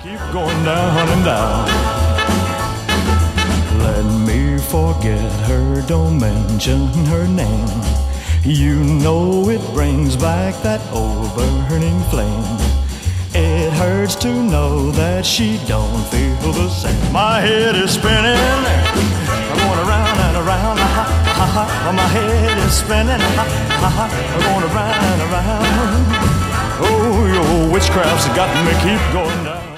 Keep going down and down. Let me forget her, don't mention her name. You know it brings back that old burning flame. It hurts to know that she don't feel the same. My head is spinning, I'm going around and around. My head is spinning, I'm going around and around. Oh, your witchcraft's got me keep going down.